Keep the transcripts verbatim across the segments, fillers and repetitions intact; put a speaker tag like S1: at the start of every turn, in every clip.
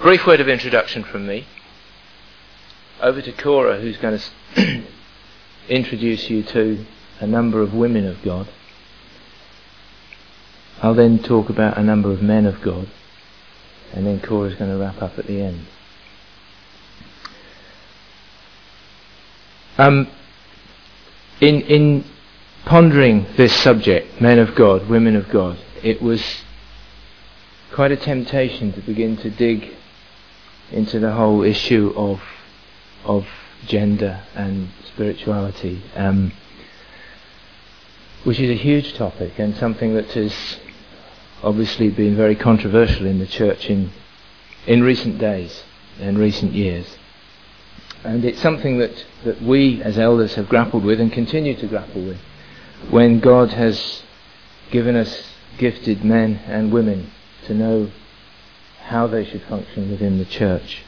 S1: brief word of introduction from me. Over to Cora, who's going to introduce you to a number of women of God. I'll then talk about a number of men of God, and then Cora's going to wrap up at the end. Um, in in pondering this subject, men of God, women of God, it was quite a temptation to begin to dig into the whole issue of of gender and spirituality, um, which is a huge topic and something that has obviously been very controversial in the church in in recent days and recent years. And it's something that, that we as elders have grappled with and continue to grapple with when God has given us gifted men and women to know how they should function within the church.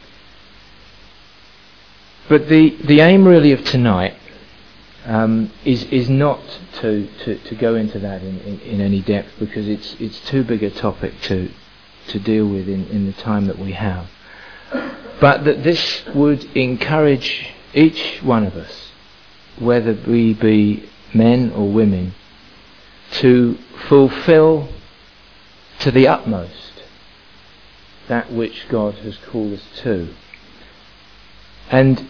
S1: But the, the aim really of tonight um, is is not to, to, to go into that in, in, in any depth, because it's it's too big a topic to to deal with in, in the time that we have. But that this would encourage each one of us, whether we be men or women, to fulfill to the utmost that which God has called us to. And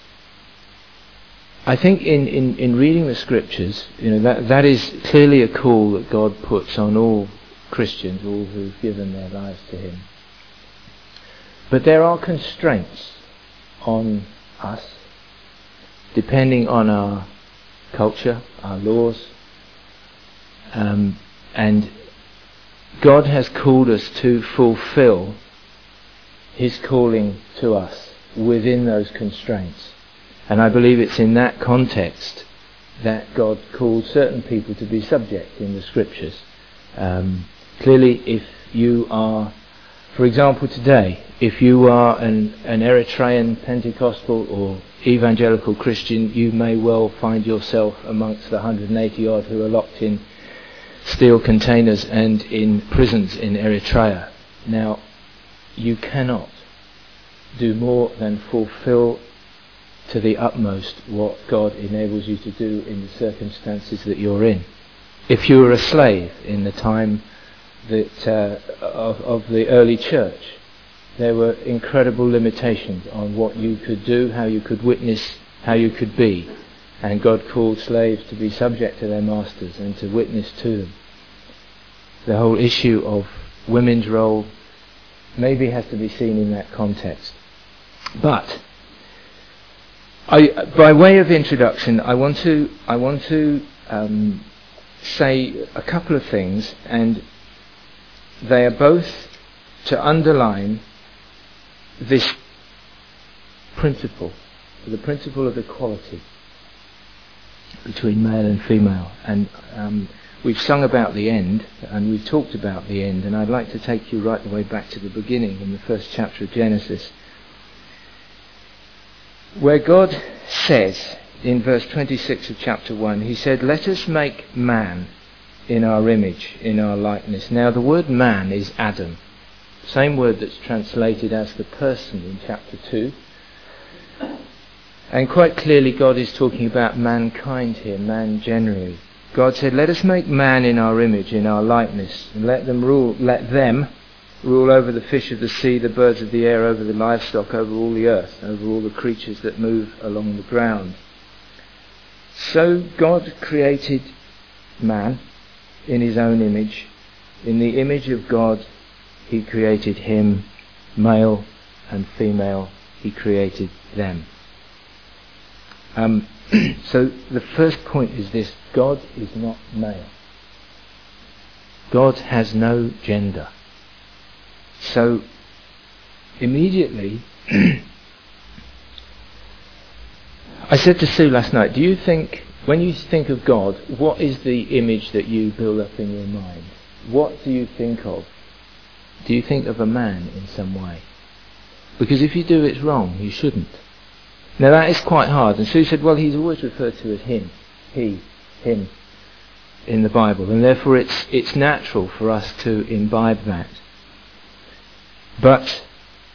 S1: I think in, in, in reading the scriptures, you know, that that is clearly a call that God puts on all Christians, all who've given their lives to Him. But there are constraints on us, depending on our culture, our laws, um, and God has called us to fulfill His calling to us within those constraints. And I believe it's in that context that God called certain people to be subject in the scriptures. Um, clearly, if you are, for example today, if you are an, an Eritrean Pentecostal or evangelical Christian, you may well find yourself amongst the one hundred eighty odd who are locked in steel containers and in prisons in Eritrea. Now, you cannot do more than fulfill to the utmost what God enables you to do in the circumstances that you're in. If you were a slave in the time that uh, of, of the early church, there were incredible limitations on what you could do, how you could witness, how you could be. And God called slaves to be subject to their masters and to witness to them. The whole issue of women's role maybe has to be seen in that context. But I, by way of introduction, I want to I want to um, say a couple of things, and they are both to underline this principle, the principle of equality between male and female. And um, we've sung about the end, and we've talked about the end, and I'd like to take you right the way back to the beginning in the first chapter of Genesis, where God says in verse twenty-six of chapter one, He said, "Let us make man in our image, in our likeness." Now the word man is Adam, same word that's translated as the person in chapter two. And quite clearly God is talking about mankind here, man generally. God said, "Let us make man in our image, in our likeness, and let them rule, let them rule over the fish of the sea, the birds of the air, over the livestock, over all the earth, over all the creatures that move along the ground." So God created man in His own image. In the image of God He created him, male and female He created them. Um, so the first point is this: God is not male. God has no gender. So immediately I said to Sue last night, do you think, when you think of God, what is the image that you build up in your mind? What do you think of? Do you think of a man in some way? Because if you do, it's wrong. You shouldn't. Now that is quite hard. And Sue said, well, he's always referred to as him, he, him in the Bible, and therefore it's it's natural for us to imbibe that. But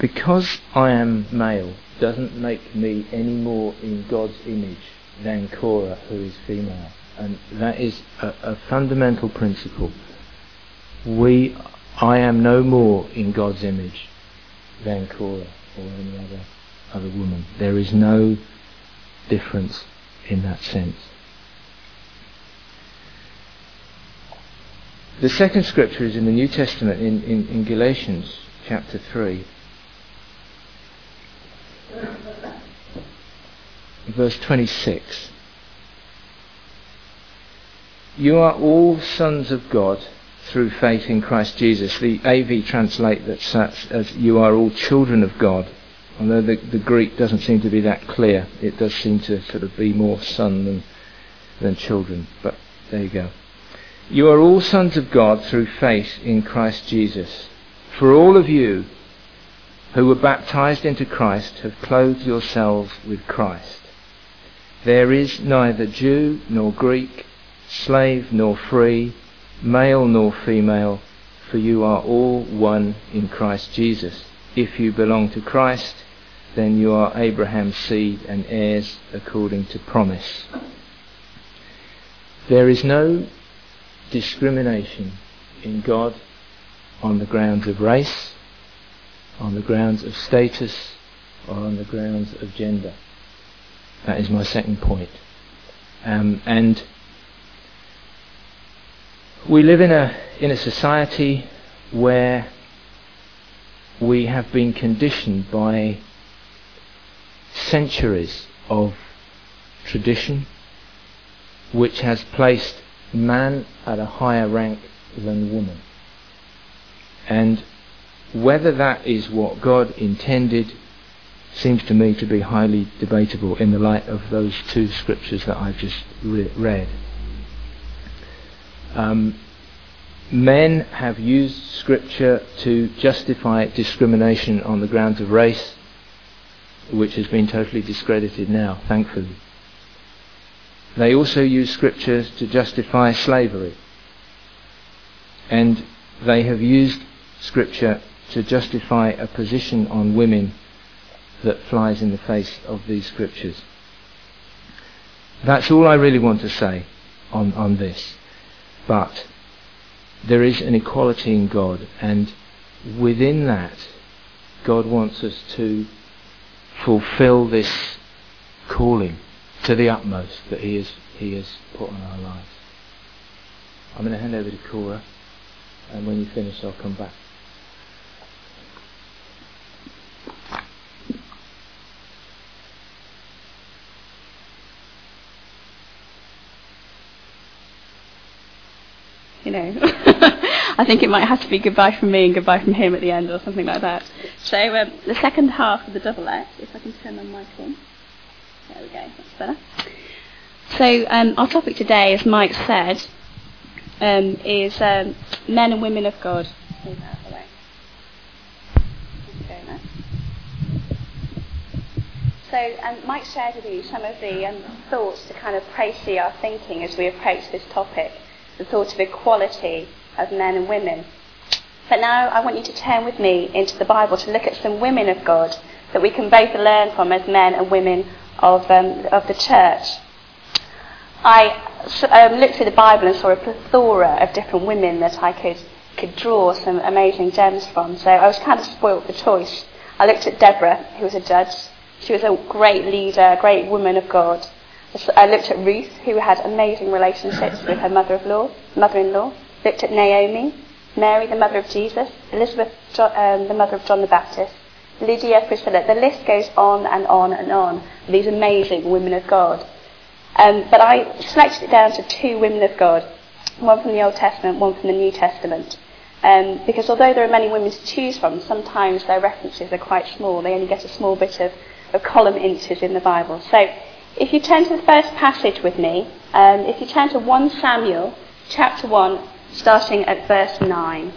S1: because I am male doesn't make me any more in God's image than Cora, who is female. And that is a, a fundamental principle. We, I am no more in God's image than Cora or any other other woman. There is no difference in that sense. The second scripture is in the New Testament, in, in, in Galatians chapter three. Verse twenty-six. You are all sons of God through faith in Christ Jesus. The A V translate that such as you are all children of God. Although the, the Greek doesn't seem to be that clear. It does seem to sort of be more son than, than children. But there you go. You are all sons of God through faith in Christ Jesus. For all of you who were baptized into Christ have clothed yourselves with Christ. There is neither Jew nor Greek, slave nor free, male nor female, for you are all one in Christ Jesus. If you belong to Christ, then you are Abraham's seed and heirs according to promise. There is no discrimination in God on the grounds of race, on the grounds of status, or on the grounds of gender. That is my second point. Um, and we live in a in a society where we have been conditioned by centuries of tradition, which has placed man at a higher rank than woman. And whether that is what God intended seems to me to be highly debatable in the light of those two scriptures that I've just re- read. Um, men have used scripture to justify discrimination on the grounds of race, which has been totally discredited now, thankfully. They also use scriptures to justify slavery. And they have used scripture to justify a position on women that flies in the face of these scriptures. That's all I really want to say on, on this. But there is an equality in God, and within that, God wants us to fulfill this calling to the utmost that He has He has put on our lives. I'm going to hand over to Cora, and when you finish, I'll come back.
S2: You know, I think it might have to be goodbye from me and goodbye from him at the end or something like that. So um, the second half of the double act, if I can turn my mic on. There we go, that's better. So um, our topic today, as Mike said, um, is um, men and women of God. Move that out of the way. Okay, now. So um, Mike shared with you some of the um, thoughts to kind of précis our thinking as we approach this topic. The thought of equality of men and women. But now I want you to turn with me into the Bible to look at some women of God that we can both learn from as men and women of um, of the church. I um, looked through the Bible and saw a plethora of different women that I could could draw some amazing gems from. So I was kind of spoilt for choice. I looked at Deborah, who was a judge. She was a great leader, a great woman of God. I looked at Ruth, who had amazing relationships with her mother-in-law. mother-in-law. Looked at Naomi, Mary, the mother of Jesus, Elizabeth, um, the mother of John the Baptist, Lydia, Priscilla. The list goes on and on and on. These amazing women of God. Um, but I selected it down to two women of God, one from the Old Testament, one from the New Testament. Um, because although there are many women to choose from, sometimes their references are quite small. They only get a small bit of, of column inches in the Bible. So if you turn to the first passage with me, um, if you turn to First Samuel, chapter one, starting at verse nine.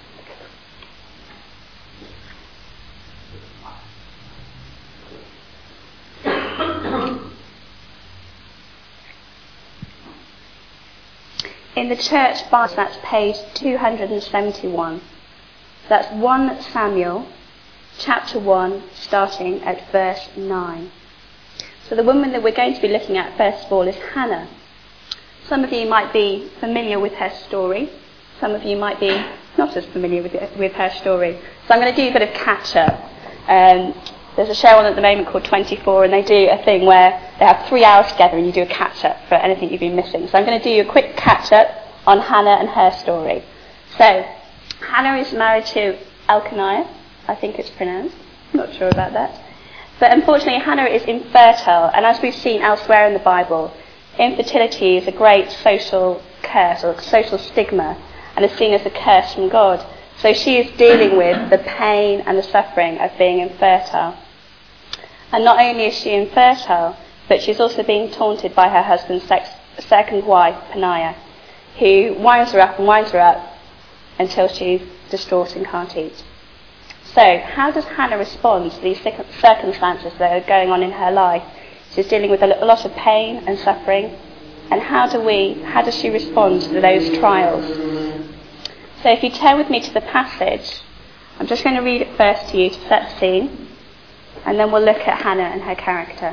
S2: In the church Bible, that's page two hundred seventy-one. That's First Samuel, chapter one, starting at verse nine. So the woman that we're going to be looking at first of all is Hannah. Some of you might be familiar with her story. Some of you might be not as familiar with, it, with her story. So I'm going to do a bit of catch-up. Um, there's a show on at the moment called twenty-four, and they do a thing where they have three hours together and you do a catch-up for anything you've been missing. So I'm going to do you a quick catch-up on Hannah and her story. So Hannah is married to Elkanah, I think it's pronounced. I'm not sure about that. But unfortunately, Hannah is infertile, and as we've seen elsewhere in the Bible, infertility is a great social curse or social stigma and is seen as a curse from God. So she is dealing with the pain and the suffering of being infertile. And not only is she infertile, but she's also being taunted by her husband's sex, second wife, Peninnah, who winds her up and winds her up until she's distraught and can't eat. So how does Hannah respond to these circumstances that are going on in her life? She's dealing with a lot of pain and suffering. And how do we, how does she respond to those trials? So if you turn with me to the passage, I'm just going to read it first to you to set the scene, and then we'll look at Hannah and her character.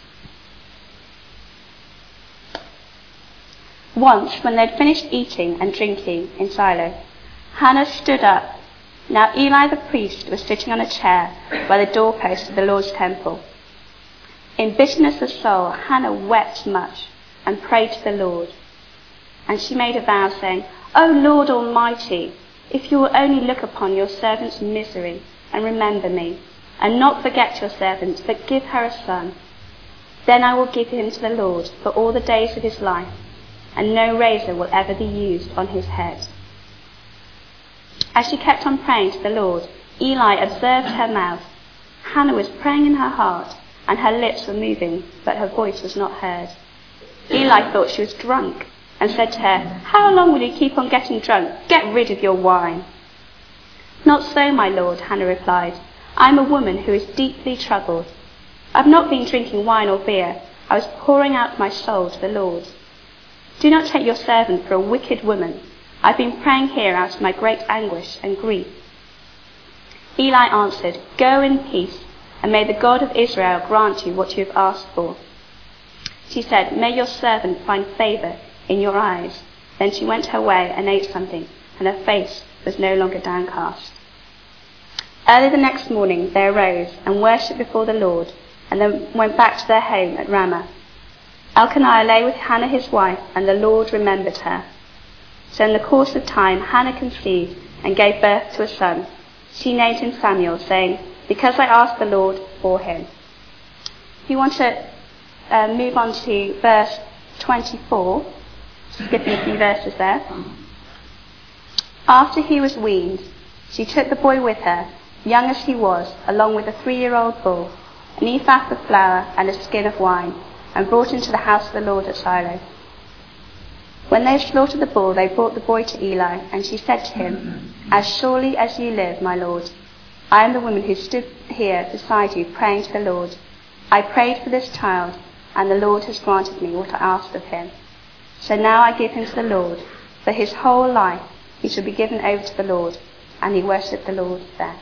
S2: Once, when they'd finished eating and drinking in Shiloh, Hannah stood up. Now Eli the priest was sitting on a chair by the doorpost of the Lord's temple. In bitterness of soul, Hannah wept much and prayed to the Lord. And she made a vow, saying, O Lord Almighty, if you will only look upon your servant's misery and remember me, and not forget your servant, but give her a son, then I will give him to the Lord for all the days of his life, and no razor will ever be used on his head. As she kept on praying to the Lord, Eli observed her mouth. Hannah was praying in her heart, and her lips were moving, but her voice was not heard. Eli thought she was drunk, and said to her, How long will you keep on getting drunk? Get rid of your wine. Not so, my lord, Hannah replied. I am a woman who is deeply troubled. I have not been drinking wine or beer. I was pouring out my soul to the Lord. Do not take your servant for a wicked woman. I have been praying here out of my great anguish and grief. Eli answered, Go in peace, and may the God of Israel grant you what you have asked for. She said, May your servant find favour in your eyes. Then she went her way and ate something, and her face was no longer downcast. Early the next morning they arose and worshipped before the Lord, and then went back to their home at Ramah. Elkanah lay with Hannah his wife, and the Lord remembered her. So in the course of time Hannah conceived and gave birth to a son. She named him Samuel, saying, Because I asked the Lord for him. If you want to uh, move on to verse twenty-four, skipping a few verses there. After he was weaned, she took the boy with her, young as he was, along with a three-year-old bull, an ephah of flour and a skin of wine, and brought him to the house of the Lord at Shiloh. When they had slaughtered the bull, they brought the boy to Eli, and she said to him, As surely as you live, my lord, I am the woman who stood here beside you praying to the Lord. I prayed for this child, and the Lord has granted me what I asked of him. So now I give him to the Lord. For his whole life he shall be given over to the Lord. And he worshipped the Lord there.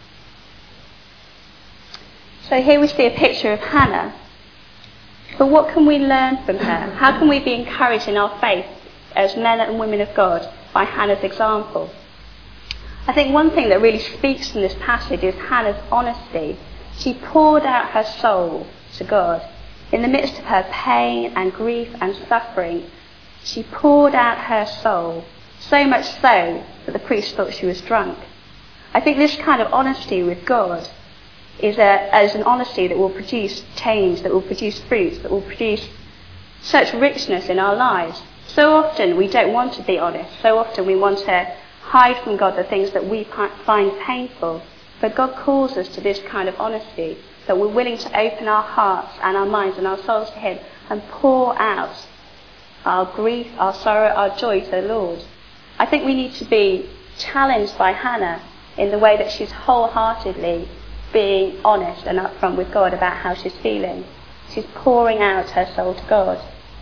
S2: So here we see a picture of Hannah. But what can we learn from her? How can we be encouraged in our faith as men and women of God by Hannah's example? I think one thing that really speaks from this passage is Hannah's honesty. She poured out her soul to God. In the midst of her pain and grief and suffering, she poured out her soul, so much so that the priest thought she was drunk. I think this kind of honesty with God is, a, is an honesty that will produce change, that will produce fruit, that will produce such richness in our lives. So often we don't want to be honest. So often we want to hide from God the things that we find painful. But God calls us to this kind of honesty, that we're willing to open our hearts and our minds and our souls to him and pour out our grief, our sorrow, our joy to the Lord. I think we need to be challenged by Hannah in the way that she's wholeheartedly being honest and upfront with God about how she's feeling. She's pouring out her soul to God.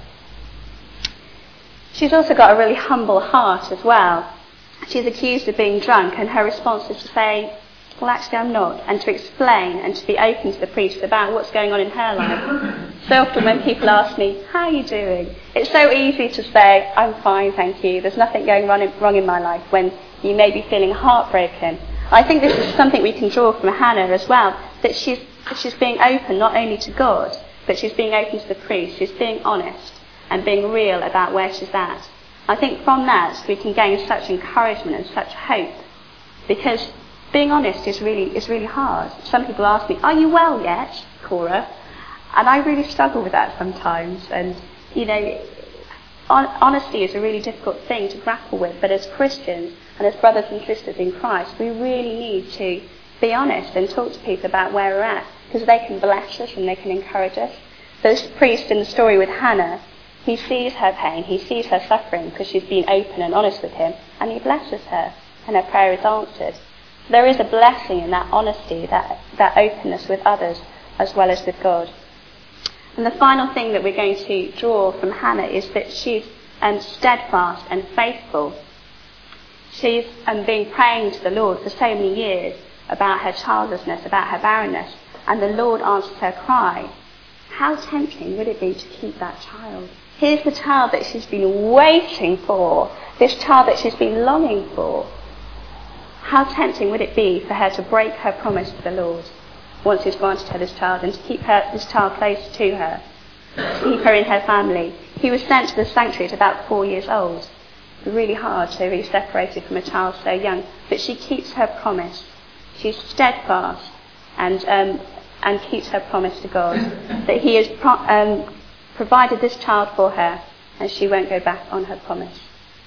S2: She's also got a really humble heart as well. She's accused of being drunk, and her response is to say, well, actually I'm not, and to explain and to be open to the priest about what's going on in her life. So often when people ask me, how are you doing? It's so easy to say, I'm fine, thank you. There's nothing going wrong in, wrong in my life, when you may be feeling heartbroken. I think this is something we can draw from Hannah as well, that she's, she's being open not only to God, but she's being open to the priest. She's being honest and being real about where she's at. I think from that we can gain such encouragement and such hope, because being honest is really is really hard. Some people ask me, are you well yet, Cora? And I really struggle with that sometimes. And, you know, on, honesty is a really difficult thing to grapple with. But as Christians and as brothers and sisters in Christ, we really need to be honest and talk to people about where we're at, because they can bless us and they can encourage us. This priest in the story with Hannah, he sees her pain, he sees her suffering because she's been open and honest with him, and he blesses her, and her prayer is answered. There is a blessing in that honesty, that, that openness with others as well as with God. And the final thing that we're going to draw from Hannah is that she's um, steadfast and faithful. She's um, been praying to the Lord for so many years about her childlessness, about her barrenness, and the Lord answers her cry. How tempting would it be to keep that child? Here's the child that she's been waiting for, this child that she's been longing for. How tempting would it be for her to break her promise to the Lord once he's granted her this child, and to keep her, this child close to her, to keep her in her family. He was sent to the sanctuary at about four years old. It was really hard to be separated from a child so young, but she keeps her promise. She's steadfast and um, and keeps her promise to God, that he has pro- um, provided this child for her, and she won't go back on her promise.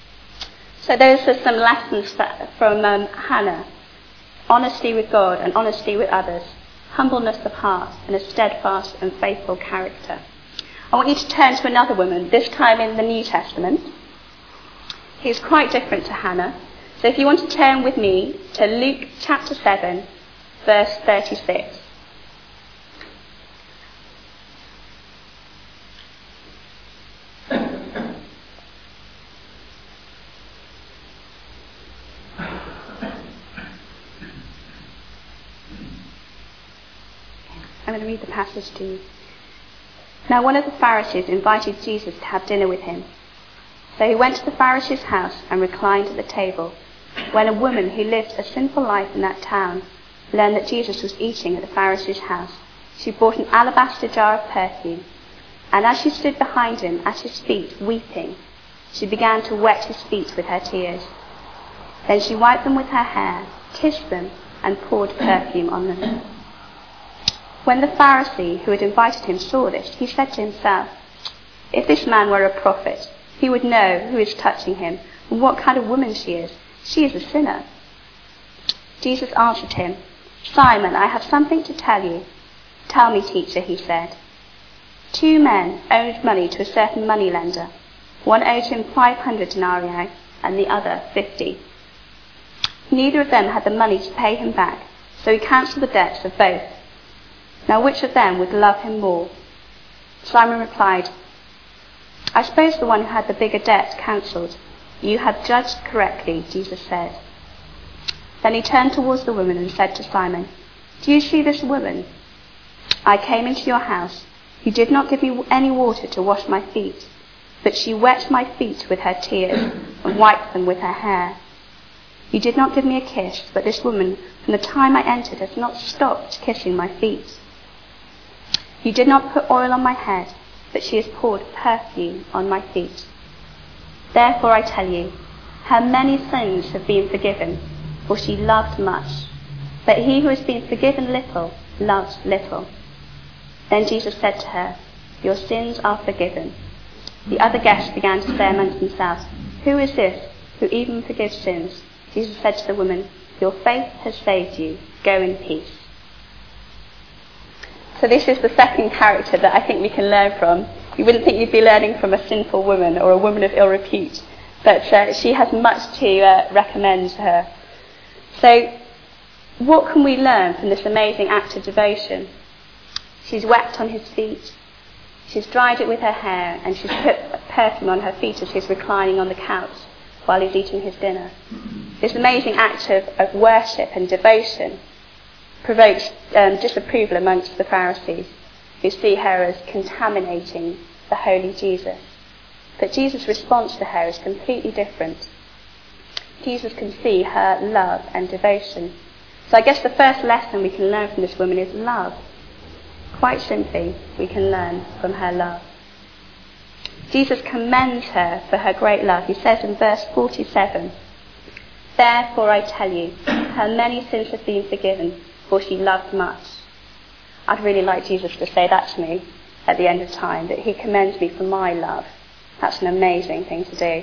S2: So those are some lessons from um, Hannah. Honesty with God and honesty with others, humbleness of heart, and a steadfast and faithful character. I want you to turn to another woman, this time in the New Testament. He's quite different to Hannah. So if you want to turn with me to Luke chapter seven, verse thirty-six. I'm going to read the passage to you. Now one of the Pharisees invited Jesus to have dinner with him. So he went to the Pharisee's house and reclined at the table. When a woman who lived a sinful life in that town learned that Jesus was eating at the Pharisee's house, she brought an alabaster jar of perfume, and as she stood behind him at his feet weeping, she began to wet his feet with her tears. Then she wiped them with her hair, kissed them, and poured perfume on them. When the Pharisee who had invited him saw this, he said to himself, if this man were a prophet, he would know who is touching him and what kind of woman she is. She is a sinner. Jesus answered him, Simon, I have something to tell you. Tell me, teacher, he said. Two men owed money to a certain moneylender. One owed him five hundred denarii and the other fifty. Neither of them had the money to pay him back, so he cancelled the debts of both. Now which of them would love him more? Simon replied, I suppose the one who had the bigger debt cancelled. You have judged correctly, Jesus said. Then he turned towards the woman and said to Simon, do you see this woman? I came into your house. You did not give me any water to wash my feet, but she wet my feet with her tears and wiped them with her hair. You did not give me a kiss, but this woman, from the time I entered, has not stopped kissing my feet. You did not put oil on my head, but she has poured perfume on my feet. Therefore I tell you, her many sins have been forgiven, for she loved much. But he who has been forgiven little loves little. Then Jesus said to her, your sins are forgiven. The other guests began to say amongst themselves, who is this who even forgives sins? Jesus said to the woman, your faith has saved you. Go in peace. So this is the second character that I think we can learn from. You wouldn't think you'd be learning from a sinful woman or a woman of ill repute, but uh, she has much to uh, recommend her. So what can we learn from this amazing act of devotion? She's wept on his feet, she's dried it with her hair, and she's put perfume on her feet as he's reclining on the couch while he's eating his dinner. This amazing act of, of worship and devotion provokes um, disapproval amongst the Pharisees, who see her as contaminating the holy Jesus. But Jesus' response to her is completely different. Jesus can see her love and devotion. So I guess the first lesson we can learn from this woman is love. Quite simply, we can learn from her love. Jesus commends her for her great love. He says in verse forty-seven, "Therefore I tell you, her many sins have been forgiven, for she loved much." I'd really like Jesus to say that to me at the end of time, that he commends me for my love. That's an amazing thing to do.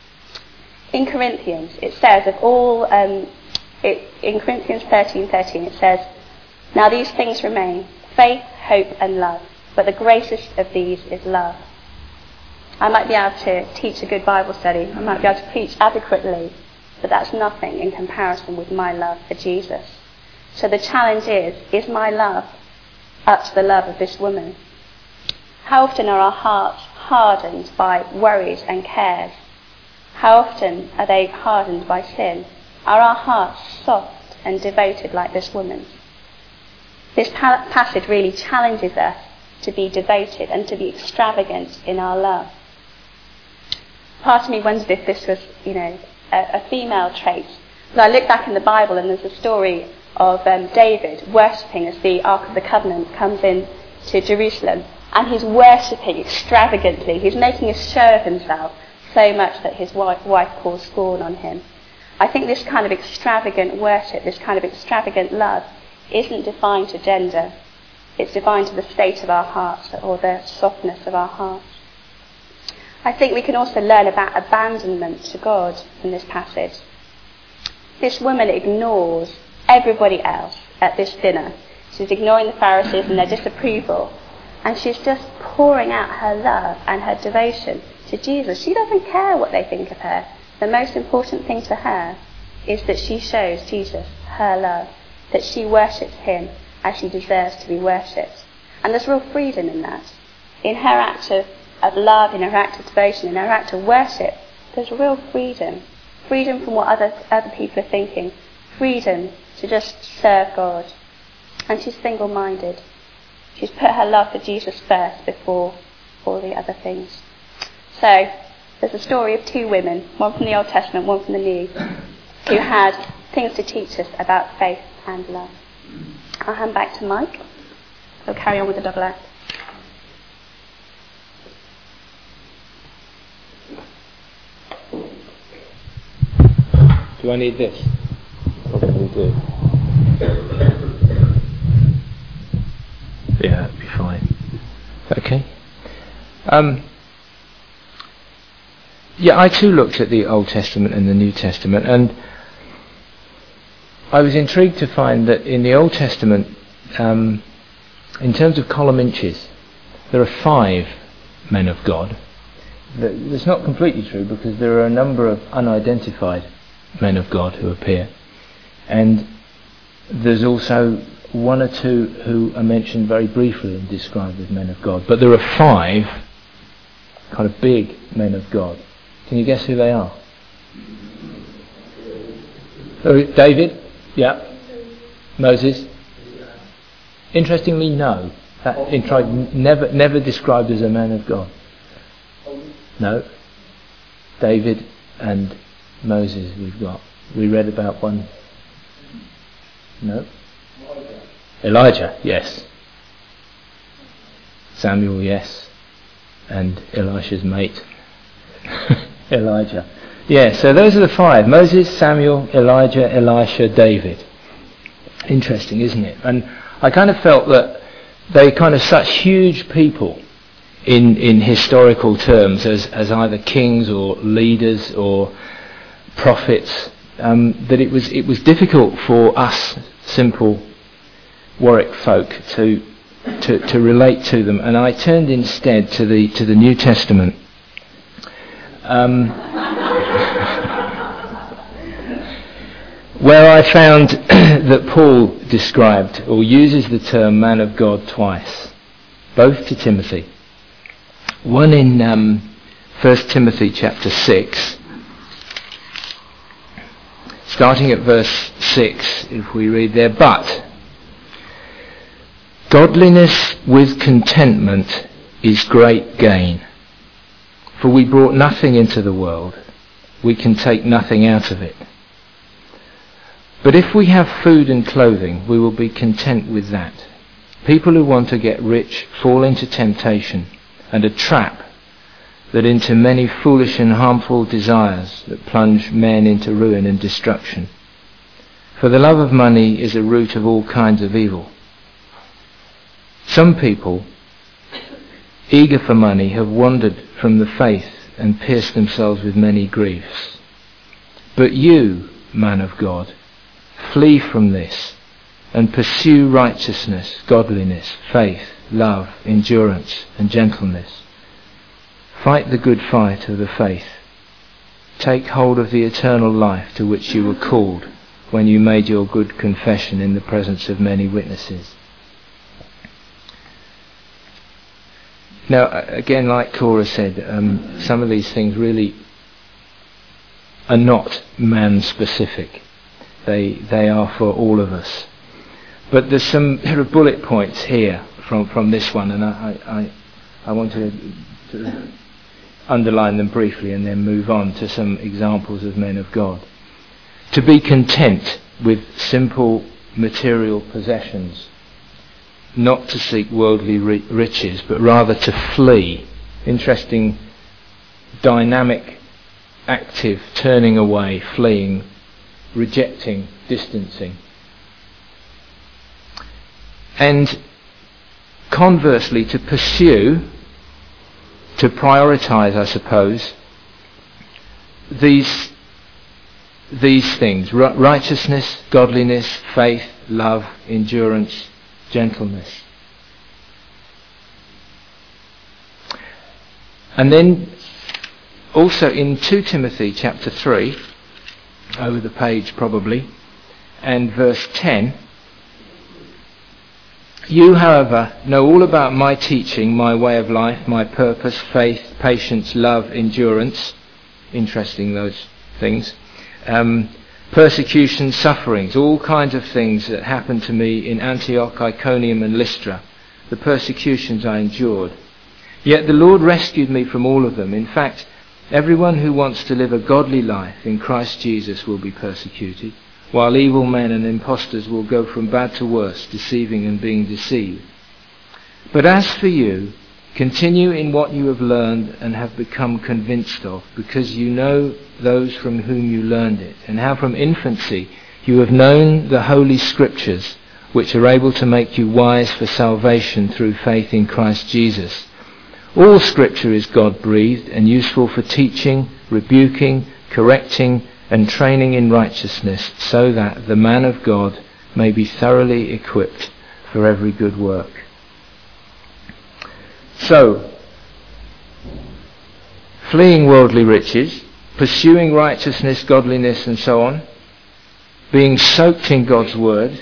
S2: In Corinthians, it says of all, um, it, in Corinthians thirteen thirteen, it says, "Now these things remain, faith, hope and love, but the greatest of these is love." I might be able to teach a good Bible study, I might be able to preach adequately, but that's nothing in comparison with my love for Jesus. So the challenge is, is my love up to the love of this woman? How often are our hearts hardened by worries and cares? How often are they hardened by sin? Are our hearts soft and devoted like this woman? This pa- passage really challenges us to be devoted and to be extravagant in our love. Part of me wondered if this was, you know, a, a female trait. But I look back in the Bible and there's a story of um, David worshipping as the Ark of the Covenant comes in to Jerusalem, and he's worshipping extravagantly. He's making a show of himself so much that his wife, wife pours scorn on him. I think this kind of extravagant worship, this kind of extravagant love, isn't defined to gender. It's defined to the state of our hearts, or the softness of our hearts. I think we can also learn about abandonment to God from this passage. This woman ignores everybody else at this dinner. She's ignoring the Pharisees and their disapproval, and she's just pouring out her love and her devotion to Jesus. She doesn't care what they think of her. The most important thing to her is that she shows Jesus her love, that she worships him as she deserves to be worshipped. And there's real freedom in that. In her act of, of love, in her act of devotion, in her act of worship, there's real freedom. Freedom from what other, other people are thinking. Freedom to just serve God. And she's single-minded. She's put her love for Jesus first before all the other things. So, there's a story of two women, one from the Old Testament, one from the New, who had things to teach us about faith and love. I'll hand back to Mike. He'll carry on with the double act.
S1: Do I need this? Probably do. Yeah, that'd be fine. Okay. Um, yeah, I too looked at the Old Testament and the New Testament, and I was intrigued to find that in the Old Testament, um, in terms of column inches, there are five men of God. That's not completely true, because there are a number of unidentified men of God who appear, and there's also one or two who are mentioned very briefly and described as men of God. But there are five kind of big men of God. Can you guess who they are? Oh, David? Yeah. Moses? Interestingly, no. That in tri- never never described as a man of God. No. David and Moses we've got. We read about one. No. Elijah, yes. Samuel, yes. And Elisha's mate. Elijah. Yeah, so those are the five. Moses, Samuel, Elijah, Elisha, David. Interesting, isn't it? And I kind of felt that they kind of such huge people in in historical terms as, as either kings or leaders or prophets, um, that it was it was difficult for us simple Warwick folk to, to to relate to them, and I turned instead to the to the New Testament. Um, where I found that Paul described or uses the term man of God twice, both to Timothy. One in um, First Timothy chapter six, starting at verse six, if we read there, "But Godliness with contentment is great gain. For we brought nothing into the world, we can take nothing out of it. But if we have food and clothing, we will be content with that. People who want to get rich fall into temptation and a trap that into many foolish and harmful desires that plunge men into ruin and destruction. For the love of money is a root of all kinds of evil. Some people, eager for money, have wandered from the faith and pierced themselves with many griefs. But you, man of God, flee from this and pursue righteousness, godliness, faith, love, endurance, and gentleness. Fight the good fight of the faith. Take hold of the eternal life to which you were called when you made your good confession in the presence of many witnesses. Now, again, like Cora said, um, some of these things really are not man-specific. They they are for all of us. But there's some there are bullet points here from, from this one, and I, I, I want to, to underline them briefly and then move on to some examples of men of God. To be content with simple material possessions, not to seek worldly ri- riches, but rather to flee. Interesting, dynamic, active, turning away, fleeing, rejecting, distancing. And conversely, to pursue, to prioritise, I suppose, these these things: R- righteousness, godliness, faith, love, endurance, gentleness. And then also in Second Timothy chapter three, over the page probably, and verse ten, you, however, know all about my teaching, my way of life, my purpose, faith, patience, love, endurance. Interesting, those things. Um, persecution, sufferings, all kinds of things that happened to me in Antioch, Iconium and Lystra, the persecutions I endured. Yet the Lord rescued me from all of them. In fact, everyone who wants to live a godly life in Christ Jesus will be persecuted, while evil men and impostors will go from bad to worse, deceiving and being deceived. But as for you, continue in what you have learned and have become convinced of, because you know those from whom you learned it, and how from infancy you have known the Holy Scriptures, which are able to make you wise for salvation through faith in Christ Jesus. All Scripture is God-breathed and useful for teaching, rebuking, correcting, and training in righteousness, so that the man of God may be thoroughly equipped for every good work. So, fleeing worldly riches, pursuing righteousness, godliness, and so on, being soaked in God's Word,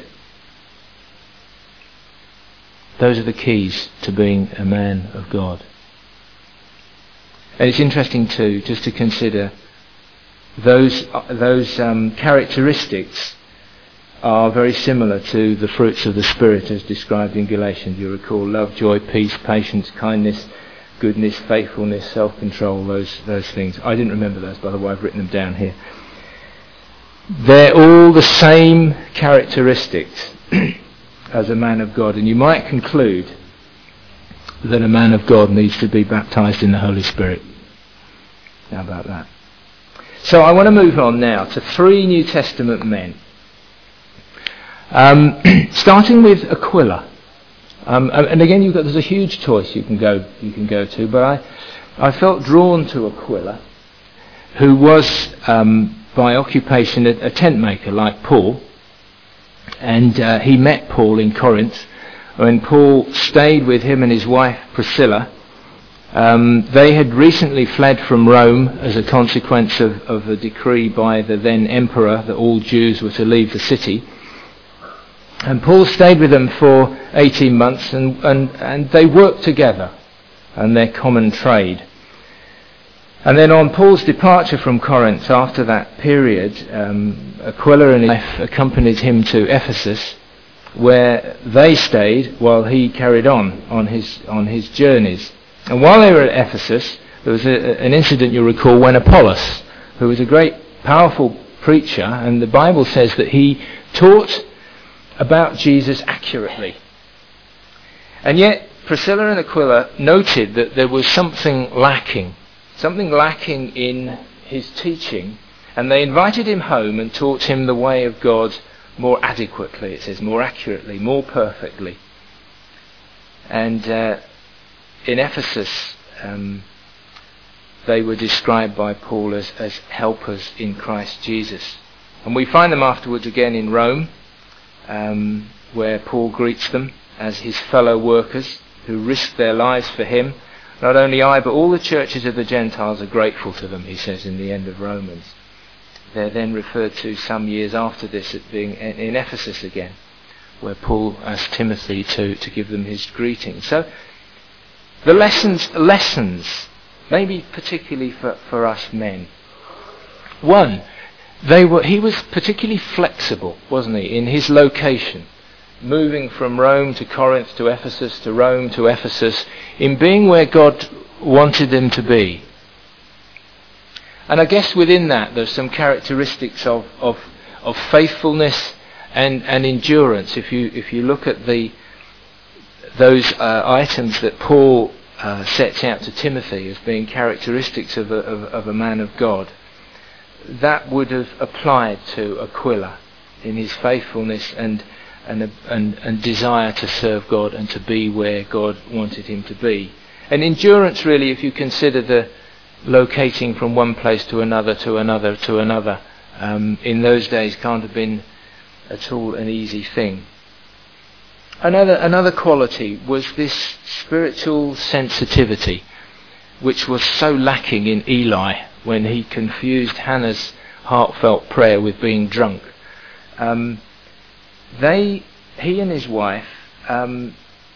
S1: those are the keys to being a man of God. And it's interesting too, just to consider those those um, characteristics are very similar to the fruits of the Spirit as described in Galatians. You recall love, joy, peace, patience, kindness, goodness, faithfulness, self-control, those those things. I didn't remember those, by the way, I've written them down here. They're all the same characteristics as a man of God, and you might conclude that a man of God needs to be baptised in the Holy Spirit. How about that? So I want to move on now to three New Testament men. Um, starting with Aquila, um, and again, you've got there's a huge choice you can go you can go to, but I I felt drawn to Aquila, who was um, by occupation a, a tent maker like Paul, and uh, he met Paul in Corinth when Paul stayed with him and his wife Priscilla. Um, they had recently fled from Rome as a consequence of, of a decree by the then emperor that all Jews were to leave the city. And Paul stayed with them for eighteen months, and, and, and they worked together on their common trade. And then on Paul's departure from Corinth, after that period, um, Aquila and his wife accompanied him to Ephesus, where they stayed while he carried on on his on his journeys. And while they were at Ephesus, there was a, an incident you'll recall when Apollos, who was a great powerful preacher, and the Bible says that he taught about Jesus accurately. And yet Priscilla and Aquila noted that there was something lacking, something lacking in his teaching, and they invited him home and taught him the way of God more adequately, it says, more accurately, more perfectly. And uh, in Ephesus, um, they were described by Paul as, as helpers in Christ Jesus. And we find them afterwards again in Rome, um, where Paul greets them as his fellow workers who risk their lives for him. Not only I, but all the churches of the Gentiles are grateful to them, he says in the end of Romans. They're then referred to some years after this as being in Ephesus again, where Paul asked Timothy to, to give them his greeting. So the lessons, lessons, maybe particularly for, for us men. One, they were he was particularly flexible, wasn't he, in his location, moving from Rome to Corinth to Ephesus to Rome to Ephesus, in being where God wanted them to be. And I guess within that there's some characteristics of, of, of faithfulness and, and endurance. If you if you look at the those uh, items that Paul uh, sets out to Timothy as being characteristics of a, of, of a man of God, that would have applied to Aquila in his faithfulness and and, and and desire to serve God and to be where God wanted him to be. And endurance, really, if you consider the locating from one place to another to another to another, um, in those days can't have been at all an easy thing. Another another quality was this spiritual sensitivity, which was so lacking in Eli when he confused Hannah's heartfelt prayer with being drunk. Um, they, he and his wife, um,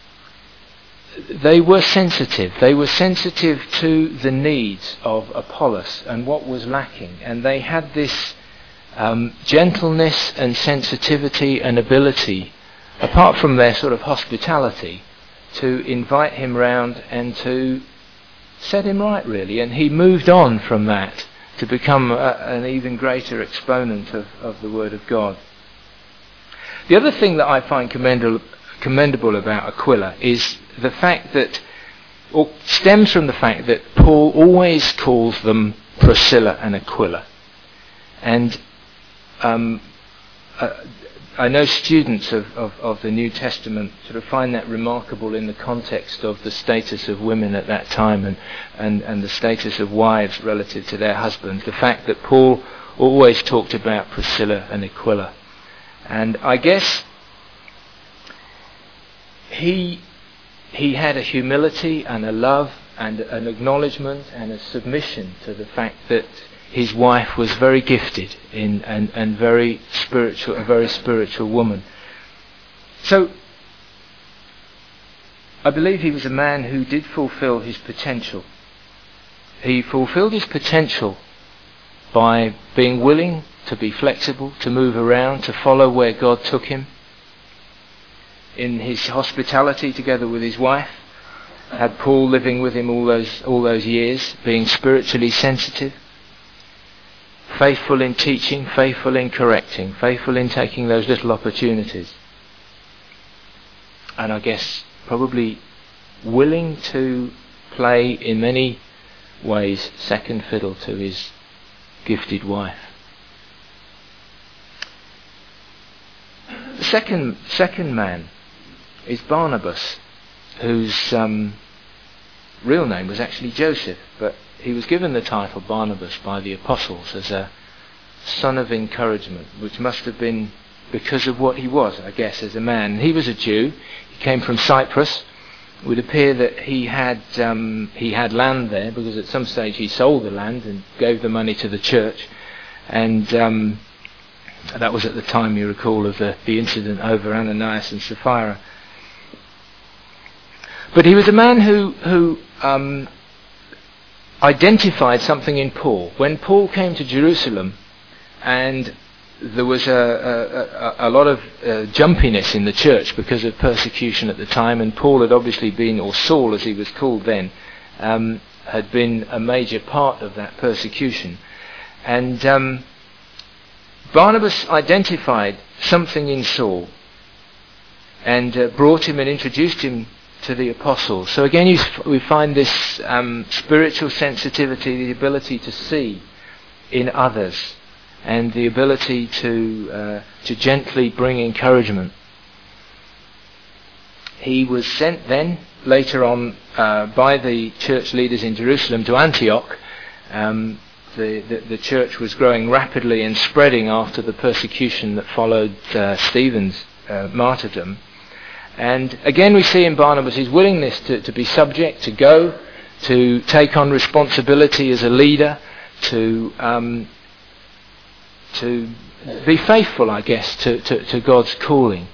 S1: they were sensitive. They were sensitive to the needs of Apollos and what was lacking, and they had this um, gentleness and sensitivity and ability, apart from their sort of hospitality, to invite him round and to set him right, really. And he moved on from that to become a, an even greater exponent of, of the Word of God. The other thing that I find commendable, commendable about Aquila is the fact that, or stems from the fact that Paul always calls them Priscilla and Aquila. And um, uh, I know students of, of, of the New Testament sort of find that remarkable in the context of the status of women at that time and, and, and the status of wives relative to their husbands. The fact that Paul always talked about Priscilla and Aquila. And I guess he he had a humility and a love and an acknowledgement and a submission to the fact that his wife was very gifted in and, and very spiritual, a very spiritual woman. So I believe he was a man who did fulfill his potential. He fulfilled his potential by being willing to be flexible, to move around, to follow where God took him. In his hospitality together with his wife, had Paul living with him all those all those years, being spiritually sensitive, faithful in teaching, faithful in correcting, faithful in taking those little opportunities. And I guess probably willing to play in many ways second fiddle to his gifted wife. The second second man is Barnabas, whose um, real name was actually Joseph, but he was given the title Barnabas by the apostles as a son of encouragement, which must have been because of what he was, I guess, as a man. He was a Jew. He came from Cyprus. It would appear that he had um, he had land there, because at some stage he sold the land and gave the money to the church. And um, that was at the time, you recall, of the, the incident over Ananias and Sapphira. But he was a man who, who um, identified something in Paul. When Paul came to Jerusalem and there was a, a, a lot of uh, jumpiness in the church because of persecution at the time, and Paul had obviously been, or Saul as he was called then, um, had been a major part of that persecution. And um, Barnabas identified something in Saul and uh, brought him and introduced him to the apostles. So again you, we find this um, spiritual sensitivity, the ability to see in others, and the ability to uh, to gently bring encouragement. He was sent then, later on, uh, by the church leaders in Jerusalem to Antioch. Um, the, the, the church was growing rapidly and spreading after the persecution that followed uh, Stephen's uh, martyrdom. And again we see in Barnabas his willingness to, to be subject, to go, to take on responsibility as a leader, to um, to be faithful, I guess, to, to, to God's calling.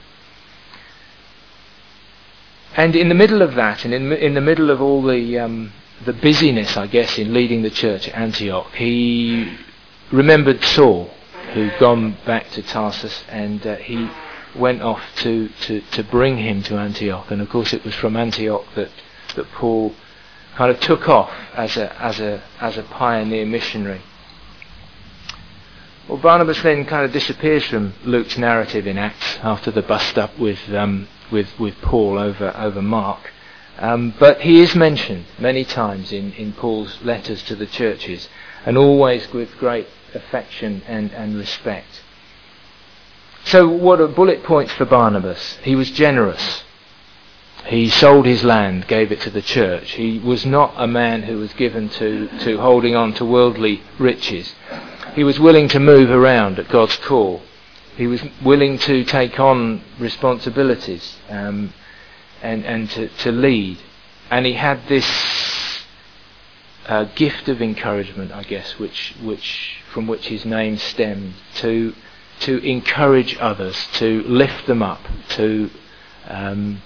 S1: And in the middle of that, and in, in the middle of all the um, the busyness, I guess, in leading the church at Antioch, he remembered Saul, who'd gone back to Tarsus, and uh, he went off to, to, to bring him to Antioch. And of course it was from Antioch that, that Paul kind of took off as a as a as a pioneer missionary. Well, Barnabas then kind of disappears from Luke's narrative in Acts after the bust up with um, with with Paul over over Mark, um, but he is mentioned many times in, in Paul's letters to the churches, and always with great affection and, and respect. So, what are bullet points for Barnabas? He was generous. He sold his land, gave it to the church. He was not a man who was given to, to holding on to worldly riches. He was willing to move around at God's call. He was willing to take on responsibilities um, and, and to, to lead. And he had this uh, gift of encouragement, I guess, which, which from which his name stemmed, to to encourage others, to lift them up, to um,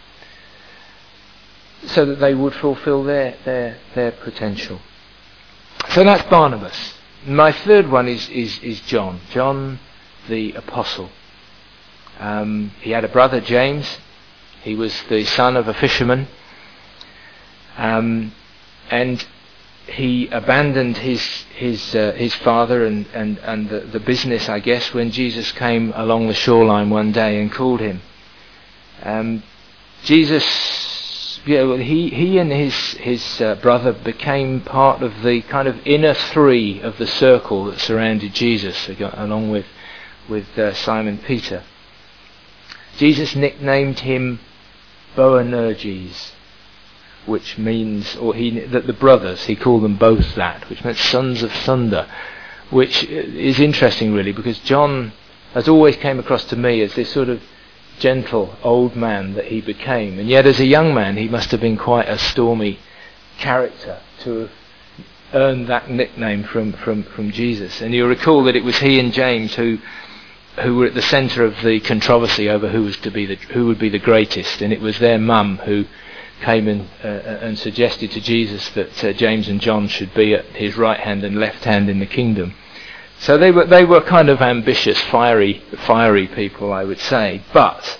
S1: so that they would fulfill their, their, their potential. So that's Barnabas. My third one is, is, is John, John the Apostle. Um, he had a brother, James. He was the son of a fisherman. Um, and he abandoned his his uh, his father and, and, and the, the business, I guess, when Jesus came along the shoreline one day and called him. Um, Jesus, yeah, well, he he and his his uh, brother became part of the kind of inner three of the circle that surrounded Jesus, along with with uh, Simon Peter. Jesus nicknamed him Boanerges, which means, or he that the brothers, he called them both that, which meant sons of thunder, which is interesting really, because John has always came across to me as this sort of gentle old man that he became, and yet as a young man he must have been quite a stormy character to have earned that nickname from, from, from Jesus. And you'll recall that it was he and James who who were at the centre of the controversy over who was to be the who would be the greatest, and it was their mum who came in uh, and suggested to Jesus that uh, James and John should be at his right hand and left hand in the kingdom. So they were they were kind of ambitious, fiery, fiery people, I would say. But,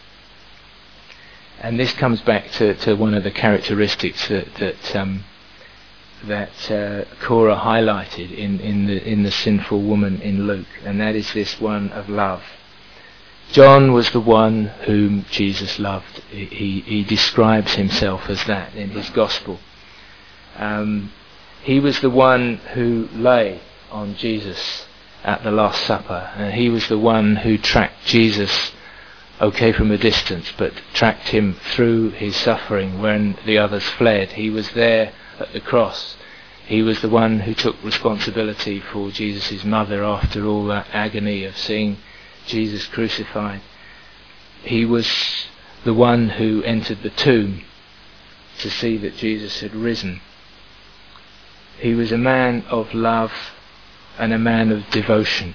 S1: and this comes back to, to one of the characteristics that that um, that uh, Cora highlighted in, in the in the sinful woman in Luke, and that is this one of love. John was the one whom Jesus loved. He, he describes himself as that in his gospel. Um, he was the one who lay on Jesus at the Last Supper, and he was the one who tracked Jesus, okay, from a distance, but tracked him through his suffering when the others fled. He was there at the cross. He was the one who took responsibility for Jesus' mother after all that agony of seeing Jesus crucified. He was the one who entered the tomb to see that Jesus had risen. He was a man of love and a man of devotion.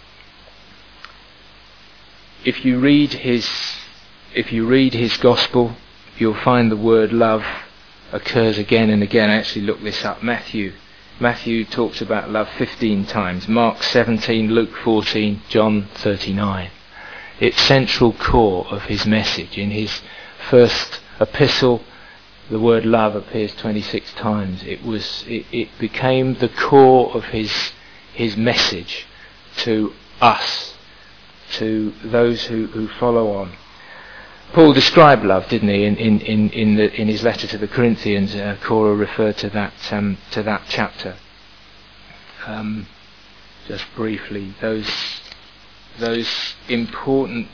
S1: If you read his if you read his gospel, you'll find the word love occurs again and again. I actually looked this up. Matthew Matthew talks about love fifteen times, Mark seventeen, Luke fourteen, John thirty-nine. It's central core of his message. In his first epistle, the word love appears twenty-six times. It was it, it became the core of his his message to us, to those who, who follow on. Paul described love, didn't he, in in in in, the, in his letter to the Corinthians. Uh, Cora referred to that um, to that chapter. Um, just briefly, those those important.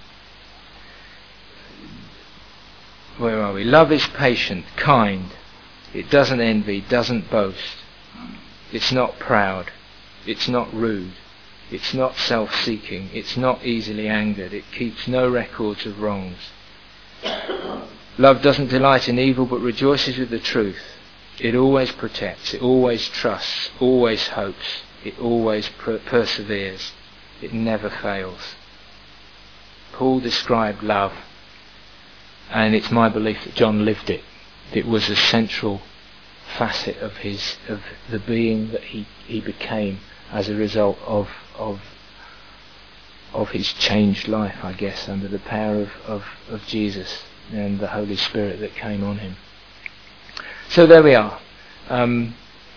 S1: Where are we? Love is patient, kind. It doesn't envy, doesn't boast. It's not proud. It's not rude. It's not self-seeking. It's not easily angered. It keeps no records of wrongs. Love doesn't delight in evil but rejoices with the truth. It always protects. It always trusts. Always hopes. It always per- perseveres. It never fails. Paul described love, and it's my belief that John lived it. It was a central facet of his of the being that he, he became as a result of of of his changed life, I guess, under the power of, of, of Jesus and the Holy Spirit that came on him. So there we are. Um,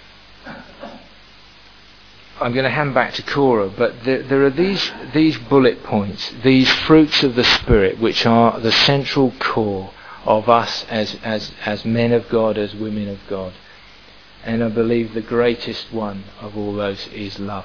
S1: I'm going to hand back to Cora, but there, there are these these bullet points, these fruits of the Spirit, which are the central core of us as as as men of God, as women of God. And I believe the greatest one of all those is love.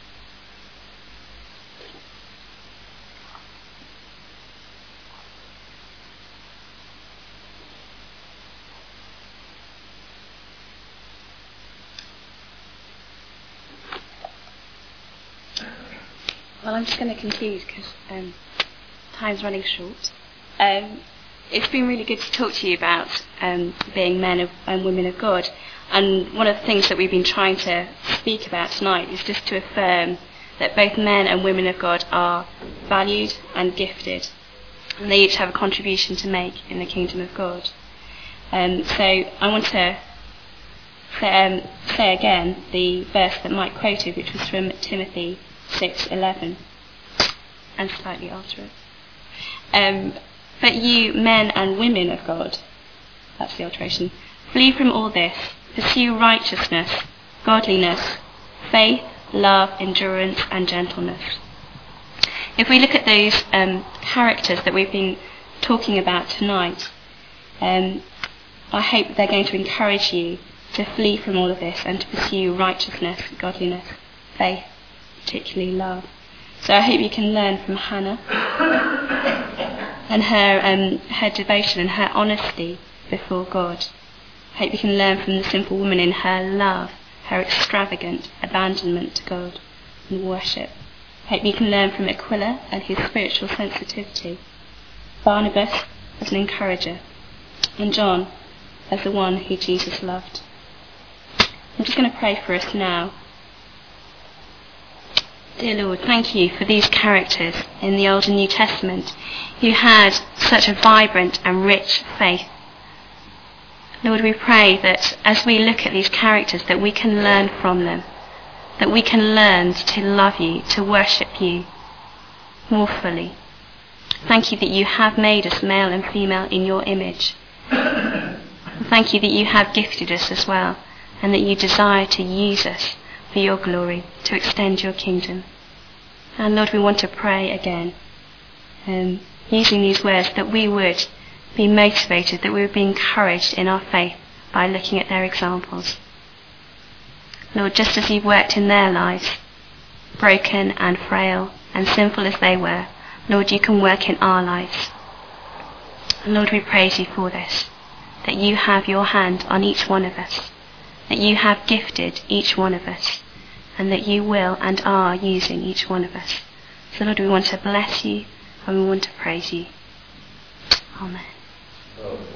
S2: Well, I'm just going to conclude because um, time's running short. Um, it's been really good to talk to you about um, being men of, and women of God. And one of the things that we've been trying to speak about tonight is just to affirm that both men and women of God are valued and gifted. And they each have a contribution to make in the kingdom of God. Um, so I want to say, um, say again the verse that Mike quoted, which was from Timothy six eleven, and slightly after it. Um, but you, men and women of God, that's the alteration, flee from all this, pursue righteousness, godliness, faith, love, endurance, and gentleness. If we look at those um, characters that we've been talking about tonight, um, I hope they're going to encourage you to flee from all of this and to pursue righteousness, godliness, faith, particularly love. So I hope you can learn from Hannah and her um, her devotion and her honesty before God. I hope you can learn from the simple woman in her love, her extravagant abandonment to God and worship. I hope you can learn from Aquila and his spiritual sensitivity, Barnabas as an encourager, and John as the one who Jesus loved. I'm just going to pray for us now. Dear Lord, thank you for these characters in the Old and New Testament who had such a vibrant and rich faith. Lord, we pray that as we look at these characters that we can learn from them, that we can learn to love you, to worship you more fully. Thank you that you have made us male and female in your image. Thank you that you have gifted us as well, and that you desire to use us for your glory, to extend your kingdom. And Lord, we want to pray again, um, using these words, that we would be motivated, that we would be encouraged in our faith by looking at their examples. Lord, just as you've worked in their lives, broken and frail and sinful as they were, Lord, you can work in our lives. And Lord, we praise you for this, that you have your hand on each one of us, that you have gifted each one of us, and that you will and are using each one of us. So Lord, we want to bless you and we want to praise you. Amen.